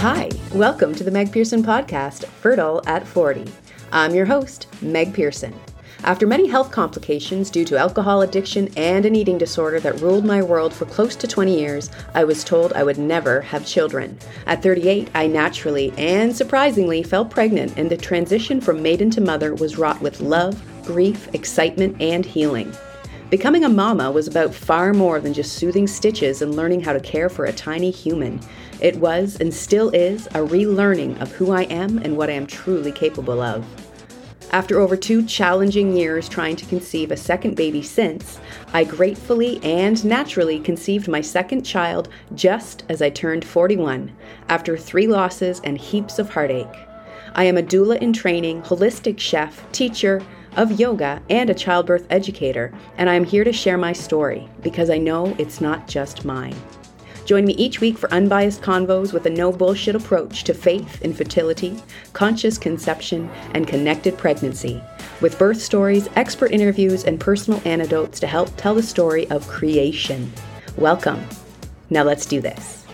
Hi, welcome to the Meg Pearson podcast, Fertile at 40. I'm your host, Meg Pearson. After many health complications due to alcohol addiction and an eating disorder that ruled my world for close to 20 years, I was told I would never have children. At 38, I naturally and surprisingly fell pregnant, and the transition from maiden to mother was wrought with love, grief, excitement, and healing. Becoming a mama was about far more than just soothing stitches and learning how to care for a tiny human. It was, and still is, a relearning of who I am and what I am truly capable of. After over 2 challenging years trying to conceive a second baby since, I gratefully and naturally conceived my second child just as I turned 41, after 3 losses and heaps of heartache. I am a doula in training, holistic chef, teacher of yoga, and a childbirth educator, and I am here to share my story because I know it's not just mine. Join me each week for unbiased convos with a no-bullshit approach to faith, infertility, conscious conception, and connected pregnancy, with birth stories, expert interviews, and personal anecdotes to help tell the story of creation. Welcome. Now let's do this.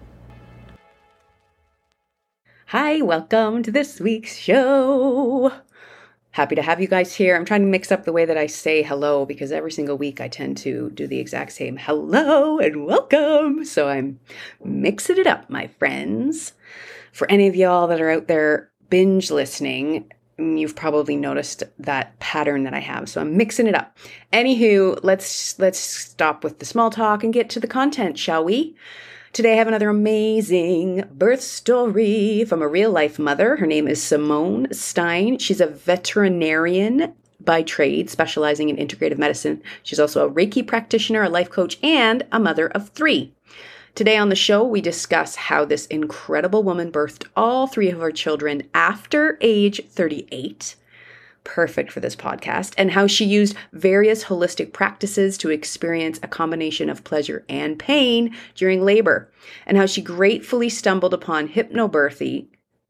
Hi, welcome to this week's show. Happy to have you guys here. I'm trying to mix up the way that I say hello because every single week I tend to do the exact same hello and welcome. So I'm mixing it up, my friends. For any of y'all that are out there binge listening, you've probably noticed that pattern that I have. So I'm mixing it up. Anywho, let's stop with the small talk and get to the content, shall we? Today I have another amazing birth story from a real-life mother. Her name is Simone Stein. She's a veterinarian by trade, specializing in integrative medicine. She's also a Reiki practitioner, a life coach, and a mother of 3. Today on the show, we discuss how this incredible woman birthed all 3 of her children after age 38. Perfect for this podcast, and how she used various holistic practices to experience a combination of pleasure and pain during labor, and how she gratefully stumbled upon hypnobirthing,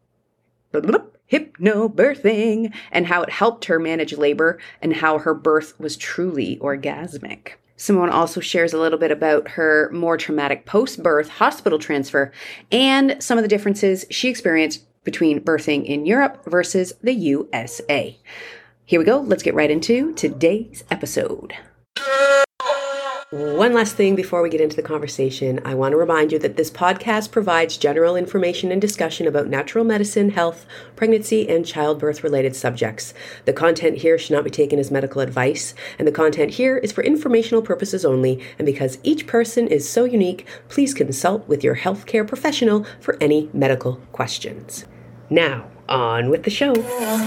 and how it helped her manage labor, and how her birth was truly orgasmic. Simone also shares a little bit about her more traumatic post-birth hospital transfer and some of the differences she experienced between birthing in Europe versus the USA. Here we go. Let's get right into today's episode. One last thing before we get into the conversation, I want to remind you that this podcast provides general information and discussion about natural medicine, health, pregnancy, and childbirth-related subjects. The content here should not be taken as medical advice, and the content here is for informational purposes only, and because each person is so unique, please consult with your healthcare professional for any medical questions. Now, on with the show.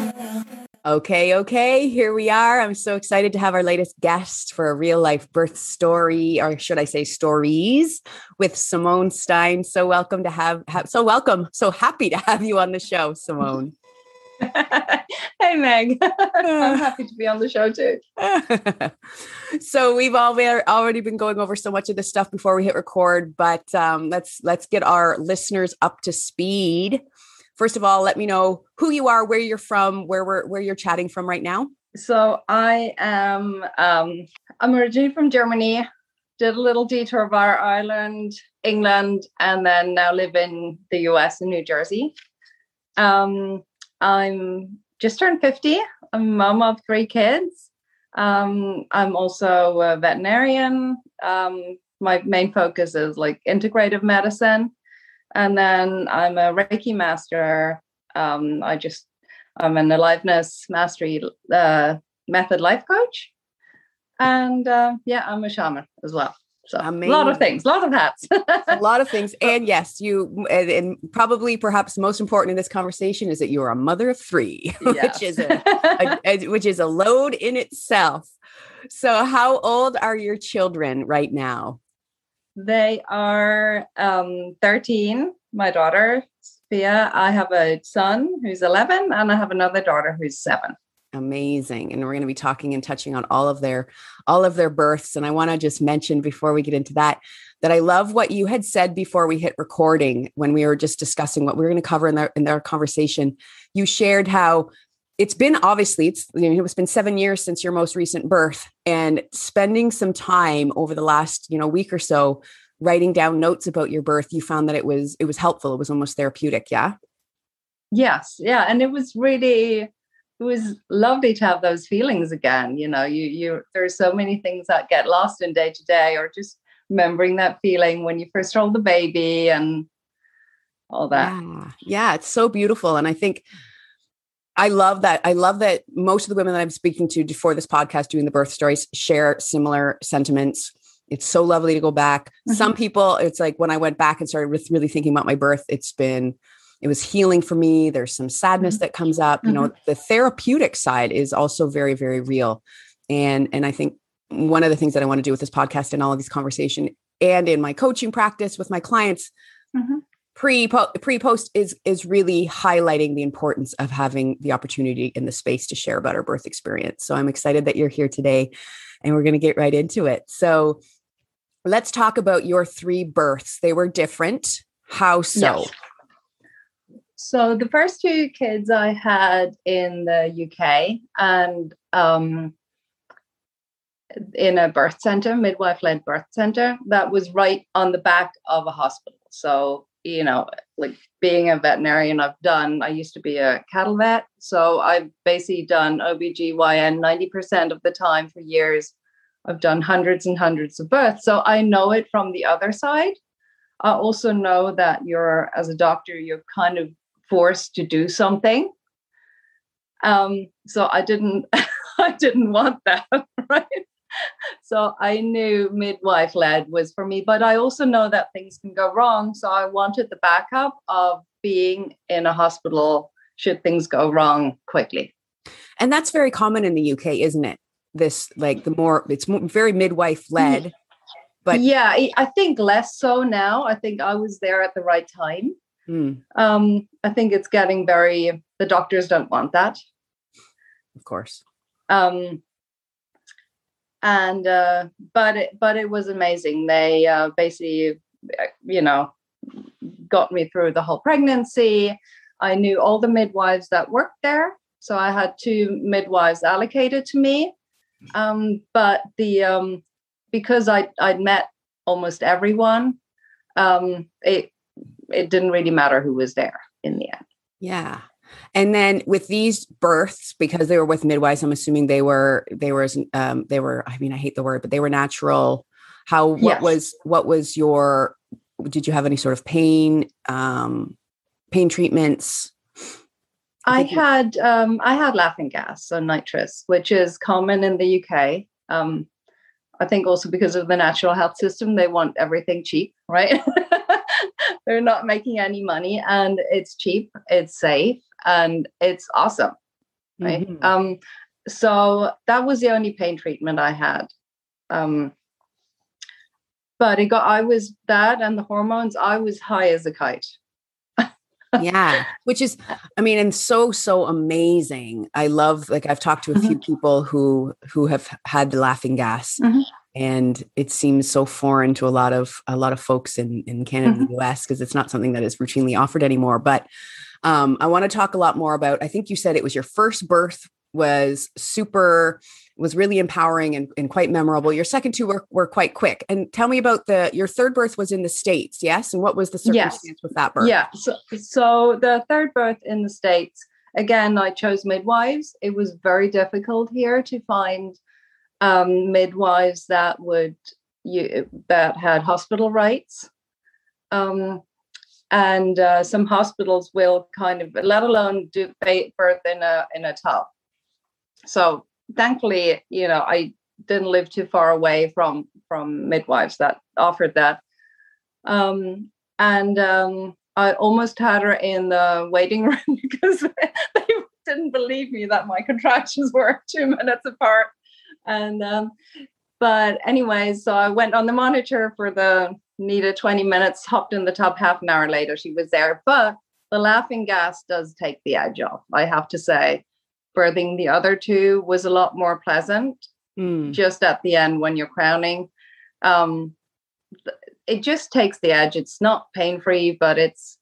Okay, here we are. I'm so excited to have our latest guest for a real life birth story, or should I say stories, with Simone Stein. So welcome to so happy to have you on the show, Simone. Hey, Meg. I'm happy to be on the show too. So we've already been going over so much of this stuff before we hit record, but let's get our listeners up to speed. First of all, let me know who you are, where you're from, where you're chatting from right now. So I am I'm originally from Germany, did a little detour via Ireland, England, and then now live in the US in New Jersey. I'm just turned 50. I'm a mom of 3 kids. I'm also a veterinarian. My main focus is like integrative medicine. And then I'm a Reiki master. I'm an aliveness mastery method life coach. And I'm a shaman as well. So amazing. A lot of things, a lot of hats. A lot of things. And yes, and probably perhaps most important in this conversation is that you are a mother of 3, yes. which is a load in itself. So how old are your children right now? They are 13. My daughter, Sophia. I have a son who's 11, and I have another daughter who's 7. Amazing. And we're going to be talking and touching on all of their births. And I want to just mention before we get into that I love what you had said before we hit recording when we were just discussing what we were going to cover in our conversation. You shared how it's been it's been 7 years since your most recent birth, and spending some time over the last, week or so writing down notes about your birth, you found that it was helpful. It was almost therapeutic. Yeah. Yes. Yeah. And it was lovely to have those feelings again. There's so many things that get lost in day to day, or just remembering that feeling when you first hold the baby and all that. Yeah. It's so beautiful. And I think I love that. I love that most of the women that I'm speaking to for this podcast doing the birth stories share similar sentiments. It's so lovely to go back. Mm-hmm. Some people, it's like when I went back and started with really thinking about my birth, it was healing for me. There's some sadness that comes up. Mm-hmm. The therapeutic side is also very, very real. And I think one of the things that I want to do with this podcast and all of these conversations and in my coaching practice with my clients, mm-hmm. pre-post is really highlighting the importance of having the opportunity in the space to share about our birth experience. So I'm excited that you're here today, and we're going to get right into it. So let's talk about your 3 births. They were different. How so? Yes. So the first 2 kids I had in the UK, and in a birth center, midwife-led birth center, that was right on the back of a hospital. So, like being a veterinarian, I used to be a cattle vet. So I've basically done OBGYN 90% of the time for years. I've done hundreds and hundreds of births. So I know it from the other side. I also know that as a doctor, you're kind of forced to do something. So I didn't want that, right? So I knew midwife-led was for me, but I also know that things can go wrong. So I wanted the backup of being in a hospital should things go wrong quickly. And that's very common in the UK, isn't it? It's very midwife-led. But yeah, I think less so now. I think I was there at the right time. I think it's getting the doctors don't want that. Of course. But it was amazing. They basically, got me through the whole pregnancy. I knew all the midwives that worked there. So I had 2 midwives allocated to me. But because I'd met almost everyone, it didn't really matter who was there in the end. Yeah. And then with these births, because they were with midwives, I'm assuming they were, I hate the word, but they were natural. Yes. Did you have any sort of pain treatments? I had laughing gas, so nitrous, which is common in the UK. I think also because of the natural health system, they want everything cheap, right? They're not making any money, and it's cheap, it's safe, and it's awesome, right? Mm-hmm. So that was the only pain treatment I had. But I was that and the hormones, I was high as a kite. Yeah, which is, and so amazing. I love, I've talked to a few people who have had the laughing gas, and it seems so foreign to a lot of folks in Canada and the US, because it's not something that is routinely offered anymore. But I want to talk a lot more about, I think you said it was your first birth was really empowering and quite memorable. Your second 2 were quite quick. And tell me about your third birth was in the States, yes? And what was the circumstance with that birth? Yeah. So the third birth in the States, again, I chose midwives. It was very difficult here to find midwives that had hospital rights. And some hospitals will kind of, let alone do birth in a tub. So thankfully, I didn't live too far away from midwives that offered that. And I almost had her in the waiting room because they didn't believe me that my contractions were 2 minutes apart. And but anyways, so I went on the monitor for the needed 20 minutes, hopped in the tub, half an hour later, she was there. But the laughing gas does take the edge off, I have to say. Birthing the other 2 was a lot more pleasant. Just at the end when you're crowning. It just takes the edge. It's not pain-free, but it's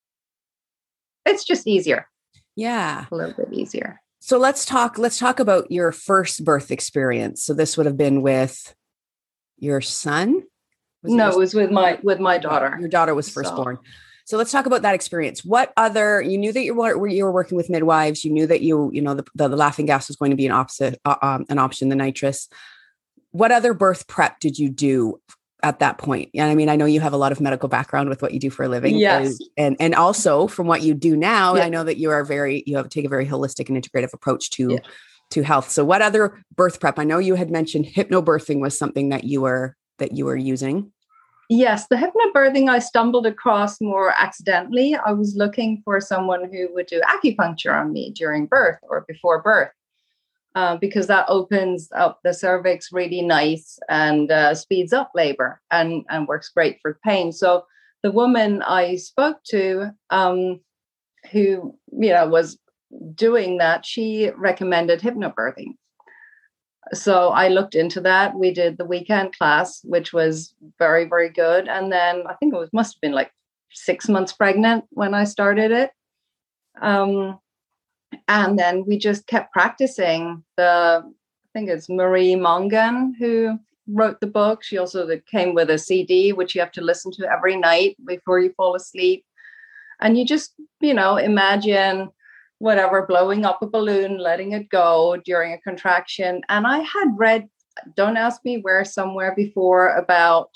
just easier. Yeah. A little bit easier. So let's talk about your first birth experience. So this would have been with your son? No, it was with my daughter. Your daughter was firstborn. So let's talk about that experience. What other, you knew that you were working with midwives. You knew that the laughing gas was going to be an option, the nitrous. What other birth prep did you do at that point? And I mean, I know you have a lot of medical background with what you do for a living. Yes. And also from what you do now, I know that you take a very holistic and integrative approach to health. So what other birth prep? I know you had mentioned hypnobirthing was something that you were using. Yes, the hypnobirthing I stumbled across more accidentally. I was looking for someone who would do acupuncture on me during birth or before birth, because that opens up the cervix really nice and speeds up labor and works great for pain. So the woman I spoke to, who was doing that, she recommended hypnobirthing. So I looked into that. We did the weekend class, which was very, very good. And then I think must have been like 6 months pregnant when I started it. And then we just kept practicing. I think it's Marie Mongan who wrote the book. She also came with a CD, which you have to listen to every night before you fall asleep. And you just, imagine whatever, blowing up a balloon, letting it go during a contraction. And I had read, don't ask me where, somewhere before about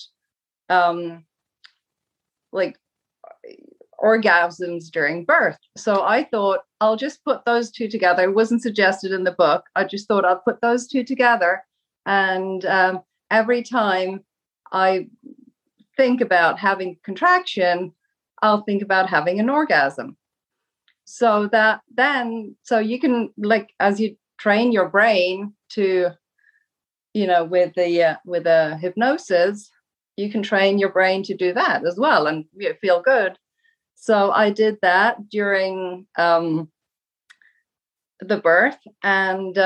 like orgasms during birth. So I thought I'll just put those two together. It wasn't suggested in the book. I just thought I'll put those two together. And every time I think about having contraction, I'll think about having an orgasm. So you can, like, as you train your brain to, with the hypnosis, you can train your brain to do that as well and feel good. So I did that during the birth, and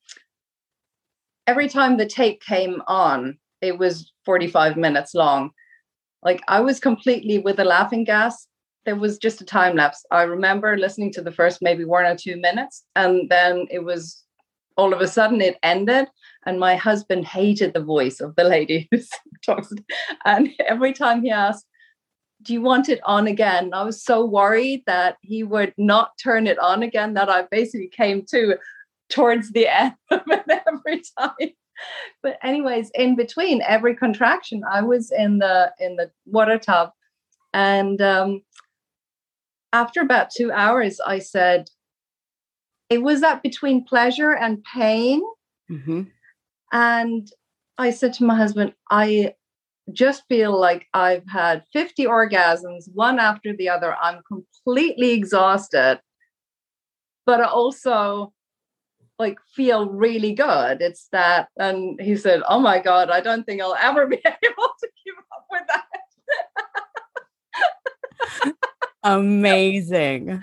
every time the tape came on, it was 45 minutes long. Like, I was completely with the laughing gas. There was just a time lapse. I remember listening to the first maybe 1 or 2 minutes, and then it was all of a sudden it ended. And my husband hated the voice of the lady who talks. And every time he asked, "Do you want it on again?" I was so worried that he would not turn it on again that I basically came to towards the end of it every time. But anyways, in between every contraction, I was in the water tub, and after about 2 hours, I said, it was that between pleasure and pain. Mm-hmm. And I said to my husband, I just feel like I've had 50 orgasms, one after the other. I'm completely exhausted, but I also feel really good. It's that. And he said, "Oh my God, I don't think I'll ever be able to keep up with that." Amazing.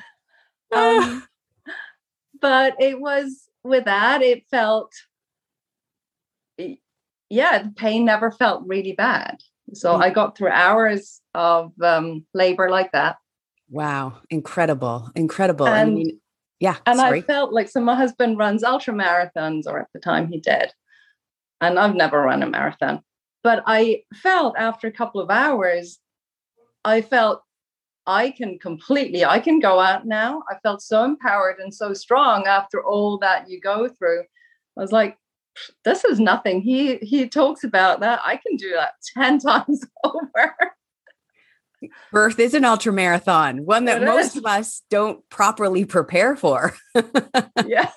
But it was with that, it felt, the pain never felt really bad. So I got through hours of labor like that. Wow. Incredible. And sorry. I felt like, so my husband runs ultra marathons, or at the time he did. And I've never run a marathon. But I felt after a couple of hours, I felt I can go out now. I felt so empowered and so strong after all that you go through. I was like, this is nothing. He talks about that. I can do that 10 times over. Birth is an ultra marathon, one that most of us don't properly prepare for. Yeah.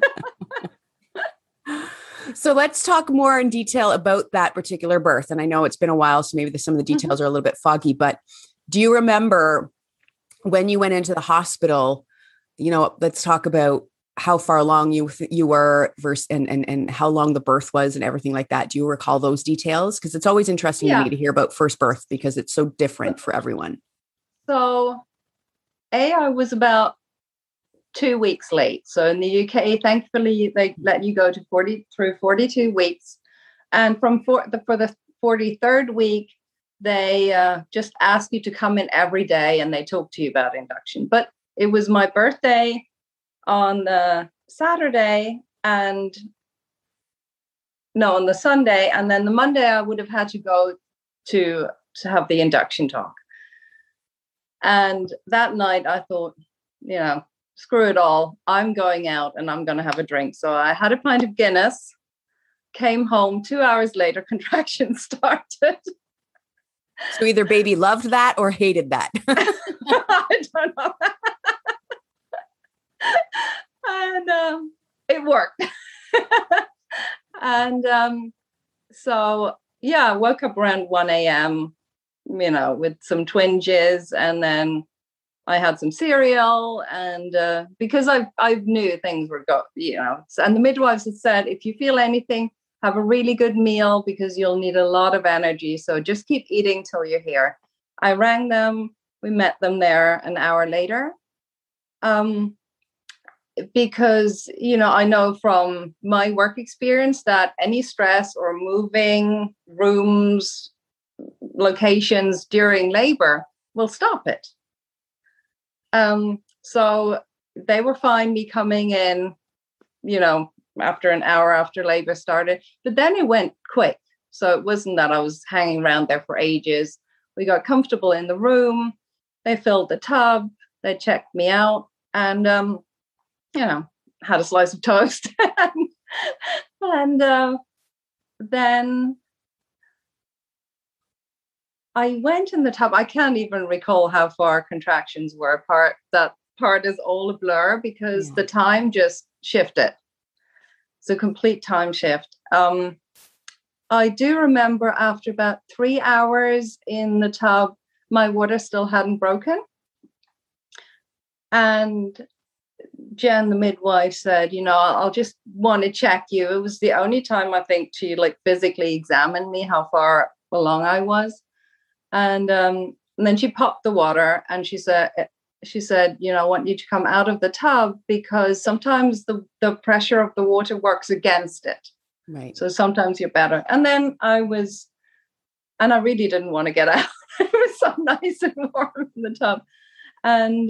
So let's talk more in detail about that particular birth. And I know it's been a while, so maybe some of the details are a little bit foggy, but do you remember when you went into the hospital? Let's talk about how far along you were versus and how long the birth was and everything like that. Do you recall those details? Because it's always interesting to me to hear about first birth, because it's so different for everyone. So I was about 2 weeks late. So in the UK, thankfully, they let you go to 42 weeks. And for the 43rd week, they just ask you to come in every day, and they talk to you about induction. But it was my birthday on the Saturday on the Sunday. And then the Monday I would have had to go to have the induction talk. And that night I thought, screw it all. I'm going out and I'm going to have a drink. So I had a pint of Guinness, came home 2 hours later, contractions started. So either baby loved that or hated that. I don't know. And it worked. And so, I woke up around 1 a.m., with some twinges, and then I had some cereal, and because I knew things were and the midwives had said, if you feel anything, have a really good meal because you'll need a lot of energy. So just keep eating till you're here. I rang them. We met them there an hour later. Because, I know from my work experience that any stress or moving rooms, locations during labor will stop it. So they were fine me coming in, after an hour after labor started, but then it went quick. So it wasn't that I was hanging around there for ages. We got comfortable in the room. They filled the tub. They checked me out, and, had a slice of toast. And then I went in the tub. I can't even recall how far contractions were apart. That part is all a blur because the time just shifted. It's a complete time shift. I do remember after about 3 hours in the tub, my water still hadn't broken. And Jen, the midwife, said, I'll just want to check you. It was the only time I think she physically examined me, how far along I was. And then she popped the water and she said, I want you to come out of the tub because sometimes the pressure of the water works against it. Right. So sometimes you're better. And then I really didn't want to get out. It was so nice and warm in the tub. And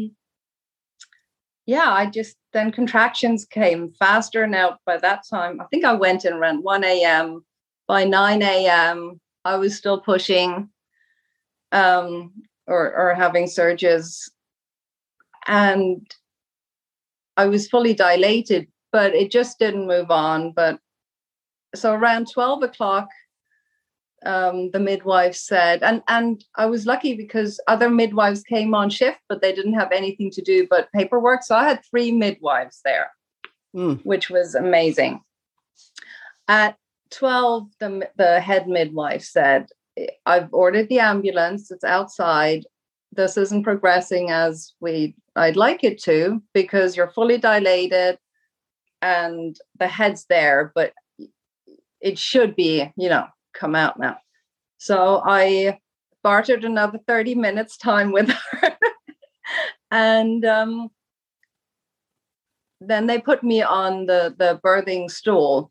then contractions came faster. Now, by that time, I think I went in around 1 a.m. By 9 a.m., I was still pushing or having surges. And I was fully dilated, but it just didn't move on. But so around 12 o'clock, the midwife said, and I was lucky because other midwives came on shift, but they didn't have anything to do but paperwork. So I had 3 midwives there, which was amazing. At 12, the head midwife said, I've ordered the ambulance. It's outside. This isn't progressing as I'd like it to because you're fully dilated and the head's there, but it should be, come out now. So I bartered another 30 minutes time with her. And then they put me on the birthing stool.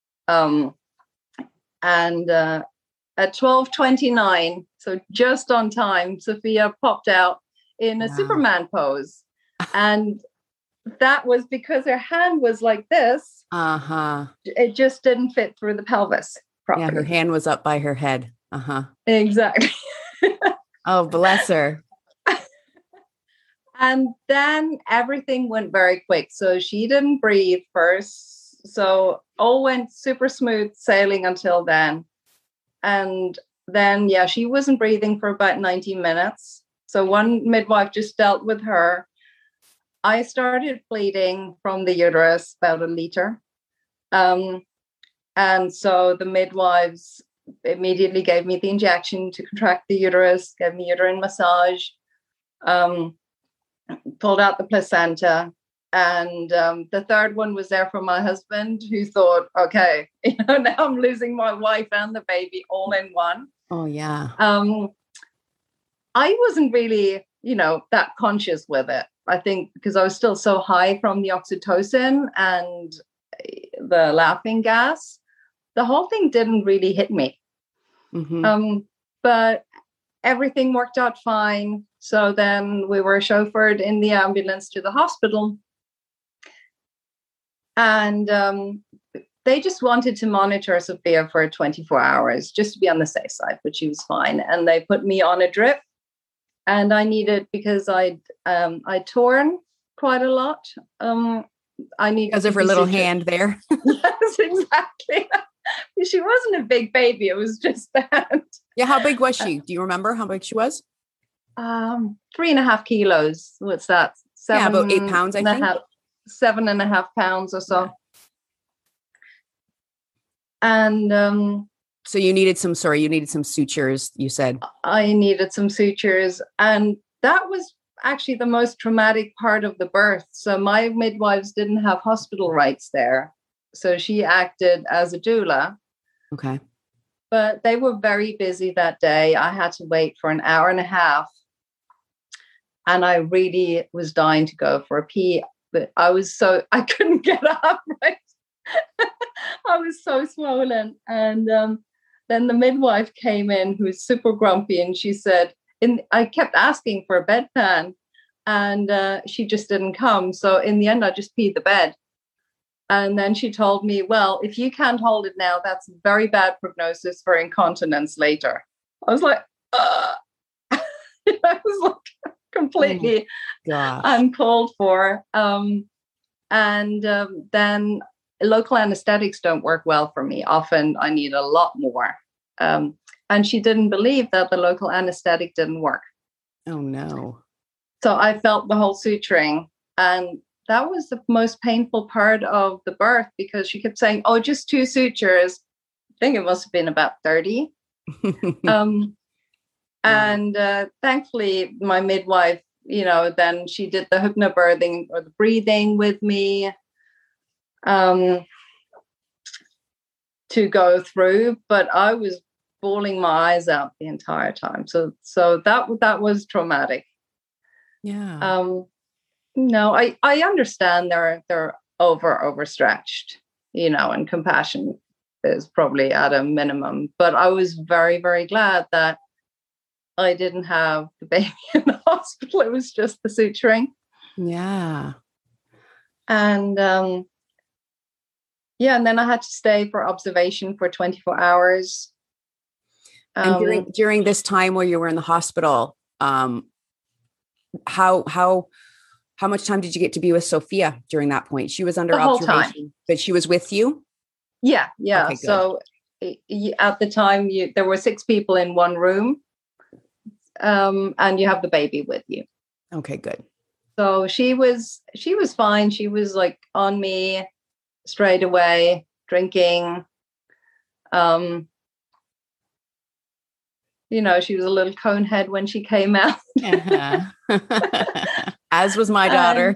And at 12:29, so just on time, Sophia popped out in a Superman pose. And that was because her hand was like this. Uh-huh. It just didn't fit through the pelvis properly. Yeah, her hand was up by her head. Uh-huh. Exactly. Oh, bless her. And then everything went very quick. So she didn't breathe first. So all went super smooth sailing until then. And then, she wasn't breathing for about 90 minutes. So one midwife just dealt with her. I started bleeding from the uterus, about 1 liter. And so the midwives immediately gave me the injection to contract the uterus, gave me uterine massage, pulled out the placenta. And the third one was there for my husband, who thought, okay, now I'm losing my wife and the baby all in one. Oh, yeah. I wasn't really, that conscious with it. I think because I was still so high from the oxytocin and the laughing gas, the whole thing didn't really hit me. Mm-hmm. But everything worked out fine. So then we were chauffeured in the ambulance to the hospital. And they just wanted to monitor Sophia for 24 hours just to be on the safe side, but she was fine. And they put me on a drip, and I needed, because I'd torn quite a lot. I needed because of her little hand there. Yes, exactly. She wasn't a big baby. It was just that. Yeah. How big was she? Do you remember how big she was? 3.5 kilos. What's that? About 8 pounds, I think. 7.5 pounds or so. Yeah. And so you needed some sutures, you said. I needed some sutures. And that was actually the most traumatic part of the birth. So my midwives didn't have hospital rights there. So she acted as a doula. Okay. But they were very busy that day. I had to wait for an hour and a half. And I really was dying to go for a pee. But I couldn't get up, right? I was so swollen. And then the midwife came in, who was super grumpy. And she said, I kept asking for a bedpan. And she just didn't come. So in the end, I just peed the bed. And then she told me, well, if you can't hold it now, that's a very bad prognosis for incontinence later. I was like, I was like completely uncalled for. Then local anesthetics don't work well for me. Often I need a lot more. And she didn't believe that the local anesthetic didn't work. Oh, no. So I felt the whole suturing, and that was the most painful part of the birth, because she kept saying, oh, just 2 sutures. I think it must have been about 30. And thankfully, my midwife, then she did the hypnobirthing or the breathing with me to go through. But I was bawling my eyes out the entire time. So that was traumatic. Yeah. No, I understand they're overstretched, and compassion is probably at a minimum. But I was very, very glad that I didn't have the baby in the hospital. It was just the suturing. Yeah. And and then I had to stay for observation for 24 hours. And during this time where you were in the hospital, how much time did you get to be with Sophia during that point? She was under observation, but she was with you? Yeah. Okay, so at the time, there were 6 people in one room, and you have the baby with you. Okay, good. So she was fine. She was like on me straight away, drinking. She was a little cone head when she came out. As was my daughter.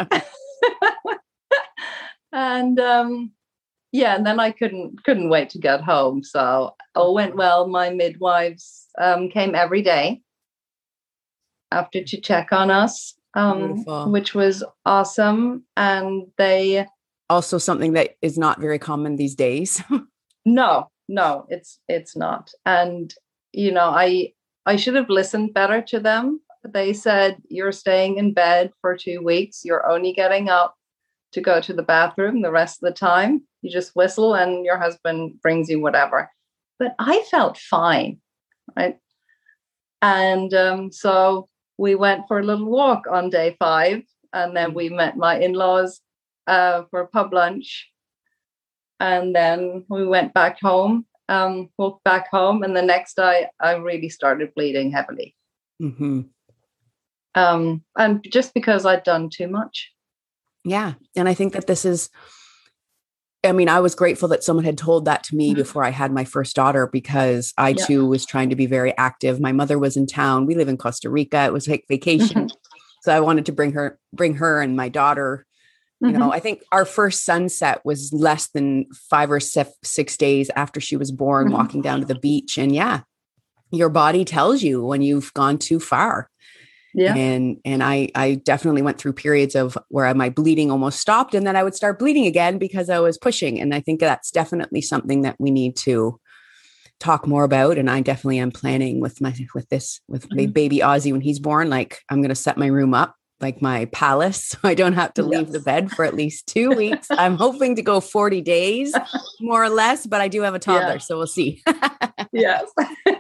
And then I couldn't wait to get home. So all went well. My midwives came every day after to check on us, which was awesome. And they also something that is not very common these days. No, it's not. And I should have listened better to them. They said, you're staying in bed for 2 weeks. You're only getting up to go to the bathroom the rest of the time. You just whistle and your husband brings you whatever. But I felt fine, right? And so we went for a little walk on day 5. And then we met my in-laws for pub lunch. And then we went back home, walked back home. And the next day, I really started bleeding heavily. Mm-hmm. And just because I'd done too much. Yeah. And I think that I was grateful that someone had told that to me before I had my first daughter, because I too was trying to be very active. My mother was in town. We live in Costa Rica. It was like vacation. So I wanted to bring her and my daughter. I think our first sunset was less than 5 or 6 days after she was born, walking down to the beach. And your body tells you when you've gone too far. Yeah. And I definitely went through periods of where my bleeding almost stopped, and then I would start bleeding again because I was pushing. And I think that's definitely something that we need to talk more about. And I definitely am planning with my baby Ozzy when he's born. Like, I'm going to set my room up like my palace. So I don't have to leave the bed for at least 2 weeks. I'm hoping to go 40 days, more or less, but I do have a toddler, so we'll see. Yes.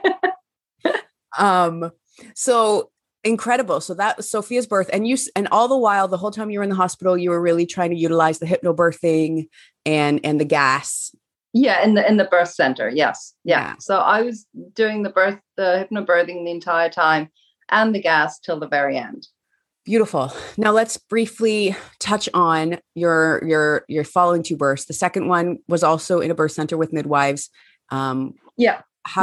So incredible. So that was Sophia's birth. And all the while, the whole time you were in the hospital, you were really trying to utilize the hypnobirthing and the gas. Yeah. In the birth center. Yes. Yeah. So I was doing the hypnobirthing the entire time and the gas till the very end. Beautiful. Now let's briefly touch on your following 2 births. The second one was also in a birth center with midwives. It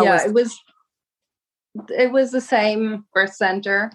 was the same birth center.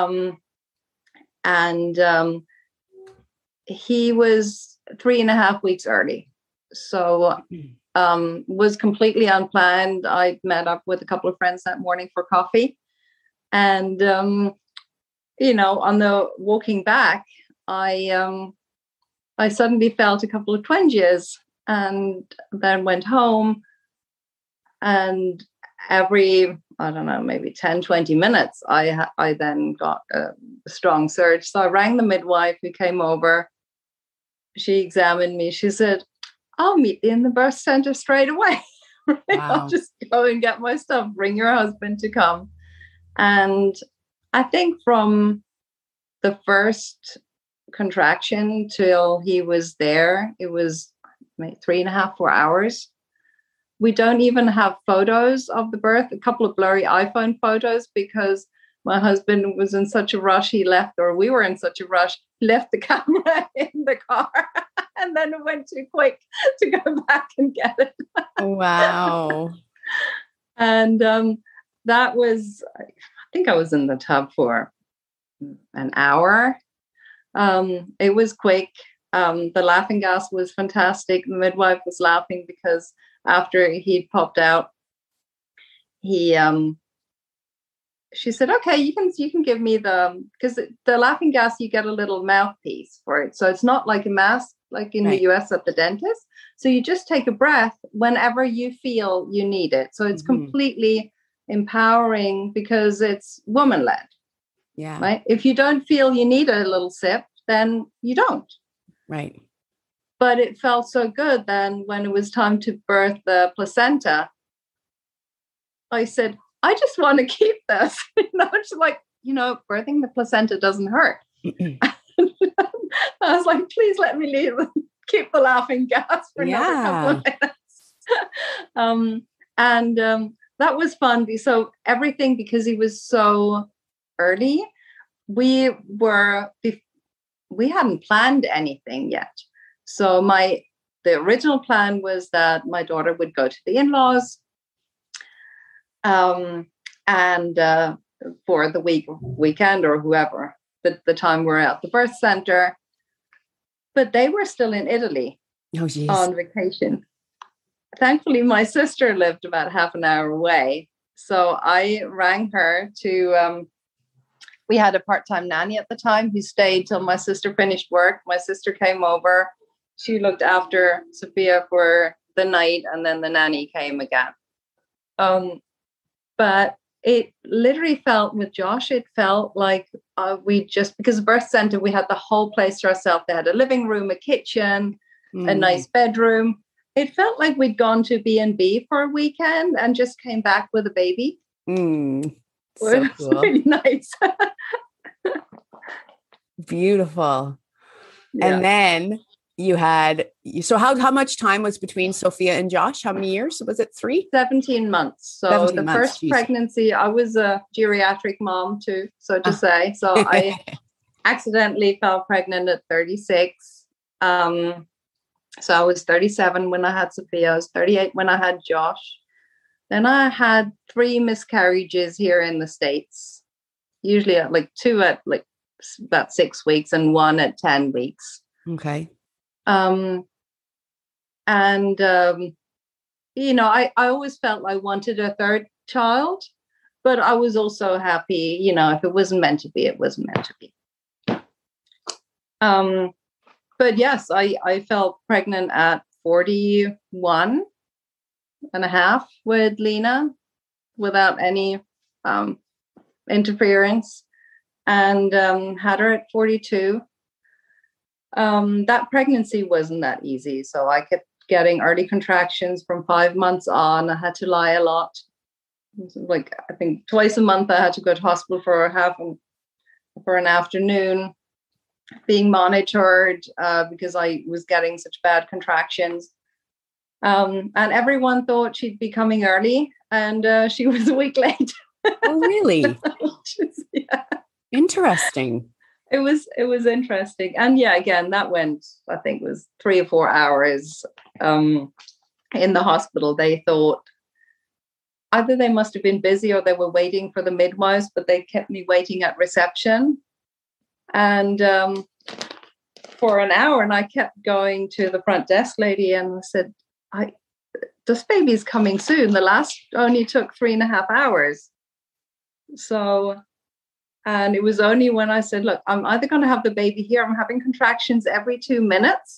He was 3.5 weeks early. So was completely unplanned. I met up with a couple of friends that morning for coffee. And, on the walking back, I suddenly felt a couple of twinges and then went home. And every, I don't know, maybe 10, 20 minutes, I then got a strong surge. So I rang the midwife who came over. She examined me. She said, I'll meet you in the birth center straight away. Right? Wow. I'll just go and get my stuff. Bring your husband to come. And I think from the first contraction till he was there, it was maybe 3.5, 4 hours. We don't even have photos of the birth, a couple of blurry iPhone photos, because my husband was in such a rush. We were in such a rush, left the camera in the car, and then it went too quick to go back and get it. Wow. And that was, I think I was in the tub for an hour. It was quick. The laughing gas was fantastic. The midwife was laughing because after he'd popped out, she said, okay, you can give me because the laughing gas, you get a little mouthpiece for it. So it's not like a mask, like in the US at the dentist. So you just take a breath whenever you feel you need it. So it's completely empowering because it's woman-led. Yeah. Right. If you don't feel you need a little sip, then you don't. Right. But it felt so good then when it was time to birth the placenta. I said, I just want to keep this. It's like, birthing the placenta doesn't hurt. I was like, please let me keep the laughing gas for another couple of minutes. That was fun. So everything, because he was so early, we hadn't planned anything yet. So the original plan was that my daughter would go to the in-laws and for the weekend or whoever, the time we're at the birth center. But they were still in Italy on vacation. Thankfully, my sister lived about half an hour away. So I rang her we had a part-time nanny at the time who stayed till my sister finished work. My sister came over. She looked after Sophia for the night, and then the nanny came again. But it literally felt with Josh, it felt like because the birth center, we had the whole place to ourselves. They had a living room, a kitchen, a nice bedroom. It felt like we'd gone to B&B for a weekend and just came back with a baby. So cool. Really nice. Beautiful. Yeah. And then you had, so how much time was between Sophia and Josh? How many years? Was it 3? 17 months. So 17 months, first pregnancy, I was a geriatric mom too, so to say. So I accidentally fell pregnant at 36. So I was 37 when I had Sophia. I was 38 when I had Josh. Then I had 3 miscarriages here in the States, usually at 2 at about 6 weeks and 1 at 10 weeks. Okay. I always felt I wanted a third child, but I was also happy, if it wasn't meant to be, it wasn't meant to be. But yes, I fell pregnant at 41 and a half with Lena without any interference. and had her at 42. That pregnancy wasn't that easy. So I kept getting early contractions from 5 months on. I had to lie a lot. Like, I think twice a month I had to go to hospital for an afternoon, being monitored because I was getting such bad contractions. And everyone thought she'd be coming early, and she was a week late. Oh, really? Yeah. Interesting. It was interesting. And yeah, again, that went, I think it was 3 or 4 hours in the hospital. They thought either they must have been busy or they were waiting for the midwives, but they kept me waiting at reception. And for an hour, and I kept going to the front desk lady and I said, this baby's coming soon. The last only took 3.5 hours. So, and it was only when I said, look, I'm either going to have the baby here, I'm having contractions every 2 minutes,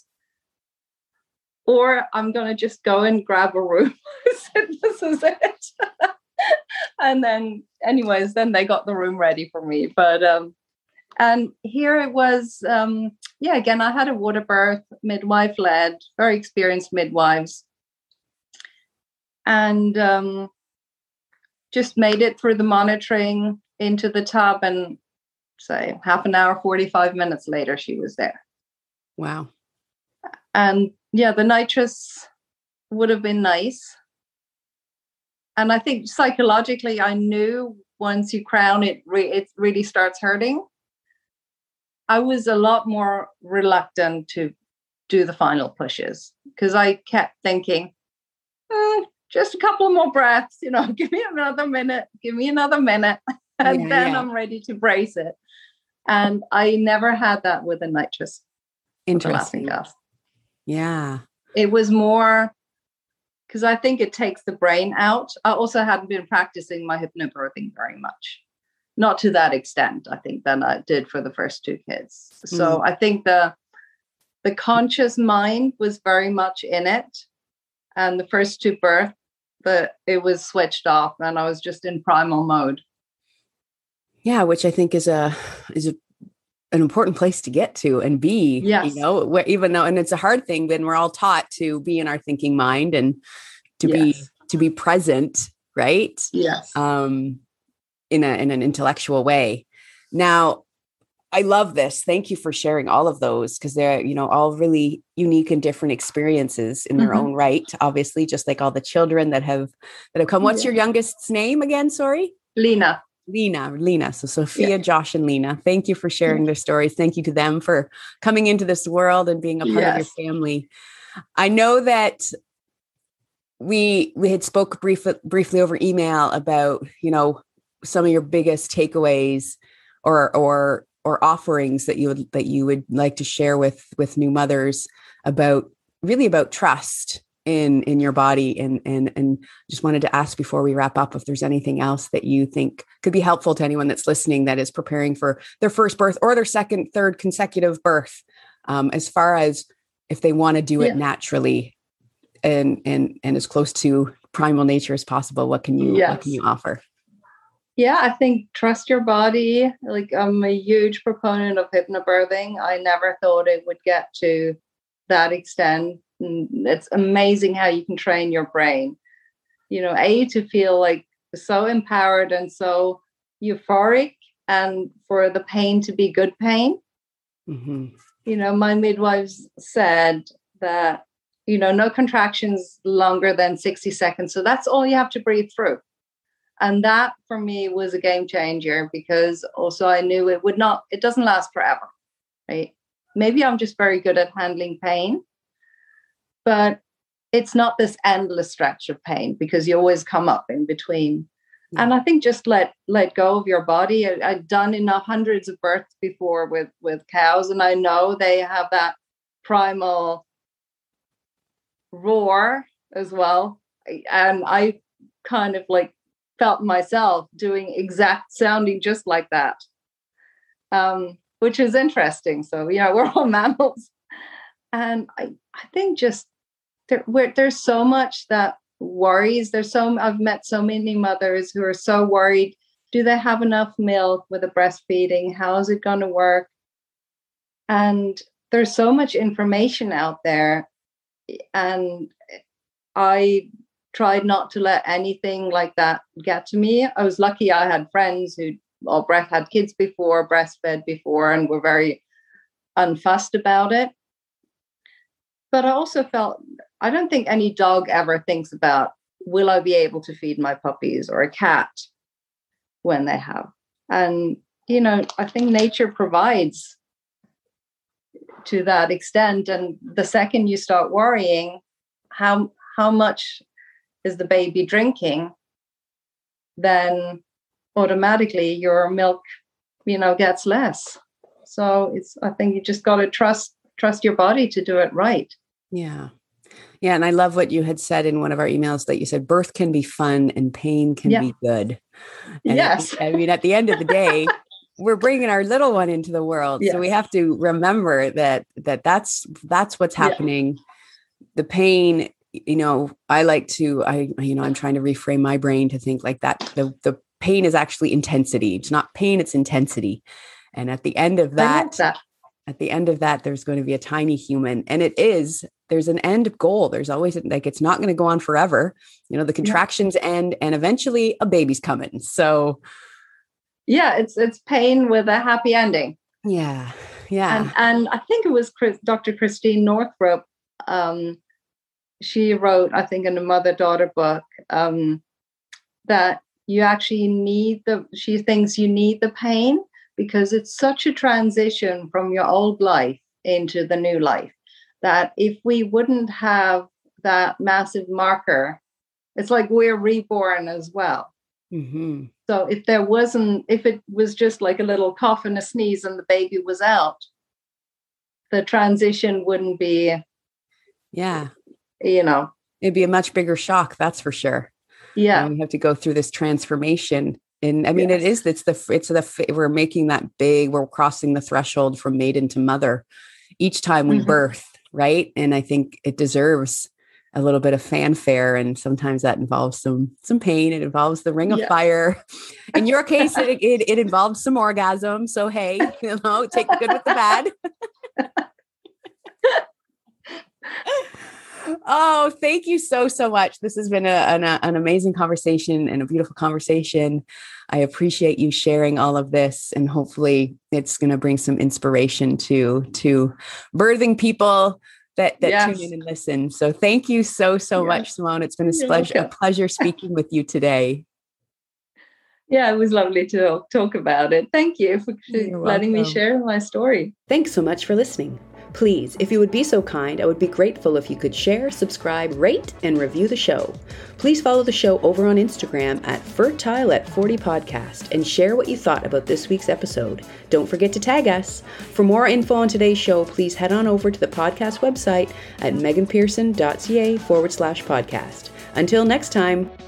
or I'm going to just go and grab a room. I said, this is it. And then, anyways, then they got the room ready for me. But, and here it was, again, I had a water birth, midwife led, very experienced midwives. And just made it through the monitoring into the tub, and say half an hour, 45 minutes later, she was there. Wow. And yeah, the nitrous would have been nice. And I think psychologically, I knew once you crown it, it really starts hurting. I was a lot more reluctant to do the final pushes because I kept thinking, just a couple more breaths, give me another minute, and then I'm ready to brace it. And I never had that with a nitrous. Interesting. Gas. Yeah. It was more because I think it takes the brain out. I also hadn't been practicing my hypnobirthing very much. Not to that extent, I think, than I did for the first 2 kids. So I think the conscious mind was very much in it. And the first 2 births, it was switched off and I was just in primal mode. Yeah, which I think is an important place to get to and be, yes. Even though, and it's a hard thing, then we're all taught to be in our thinking mind and to be present, right? Yes. In an intellectual way. Now, I love this. Thank you for sharing all of those because they're, all really unique and different experiences in their own right. Obviously, just like all the children that have come. What's your youngest's name again? Sorry. Lena. So Sophia, Josh, and Lena. Thank you for sharing their stories. Thank you to them for coming into this world and being a part of your family. I know that we had spoke briefly over email about, some of your biggest takeaways or offerings that you would like to share with new mothers about trust in your body, and just wanted to ask before we wrap up if there's anything else that you think could be helpful to anyone that's listening that is preparing for their first birth or their second, third consecutive birth, as far as if they want to do it naturally and as close to primal nature as possible. What can you offer? Yeah, I think trust your body. Like, I'm a huge proponent of hypnobirthing. I never thought it would get to that extent. And it's amazing how you can train your brain, to feel like so empowered and so euphoric, and for the pain to be good pain. Mm-hmm. My midwives said that, no contractions longer than 60 seconds. So that's all you have to breathe through. And that for me was a game changer, because also I knew it doesn't last forever, right? Maybe I'm just very good at handling pain, but it's not this endless stretch of pain because you always come up in between. Yeah. And I think just let go of your body. I've done hundreds of births before with cows, and I know they have that primal roar as well. And I kind of felt myself sounding just like that, which is interesting. So, we're all mammals. And I think just there's so much that worries. I've met so many mothers who are so worried do they have enough milk with the breastfeeding? How is it going to work? And there's so much information out there. And I tried not to let anything like that get to me. I was lucky I had friends who had kids before, breastfed before, and were very unfussed about it. But I also felt, I don't think any dog ever thinks about, will I be able to feed my puppies, or a cat when they have? And, I think nature provides to that extent. And the second you start worrying, how much is the baby drinking, then automatically your milk, gets less. So I think you just got to trust your body to do it right. Yeah. Yeah. And I love what you had said in one of our emails, that you said birth can be fun and pain can be good. And yes. At the end of the day, we're bringing our little one into the world. Yes. So we have to remember that's what's happening. Yeah. The pain, I'm trying to reframe my brain to think like that. The pain is actually intensity. It's not pain, it's intensity. And at the end of that, there's going to be a tiny human, and there's an end goal. There's always it's not going to go on forever. The contractions end, and eventually a baby's coming. So yeah, it's pain with a happy ending. Yeah. Yeah. And I think it was Dr. Christine Northrup. She wrote, I think, in the mother-daughter book, that you actually she thinks you need the pain, because it's such a transition from your old life into the new life, that if we wouldn't have that massive marker, it's like we're reborn as well. Mm-hmm. So if it was just like a little cough and a sneeze and the baby was out, the transition wouldn't be, it'd be a much bigger shock. That's for sure. Yeah. We have to go through this transformation. And I mean, we're making that big, we're crossing the threshold from maiden to mother each time we birth. Right. And I think it deserves a little bit of fanfare. And sometimes that involves some pain. It involves the ring of fire. In your case, it involves some orgasm. So, hey, take the good with the bad. Oh, thank you so much. This has been an amazing conversation and a beautiful conversation. I appreciate you sharing all of this, and hopefully it's going to bring some inspiration to birthing people that tune in and listen. So thank you so much, Simone. It's been a pleasure speaking with you today. Yeah, it was lovely to talk about it. Thank you for letting me share my story. Thanks so much for listening. Please, if you would be so kind, I would be grateful if you could share, subscribe, rate, and review the show. Please follow the show over on Instagram at Fertile@40 Podcast and share what you thought about this week's episode. Don't forget to tag us. For more info on today's show, please head on over to the podcast website at meganpearson.ca/podcast. Until next time.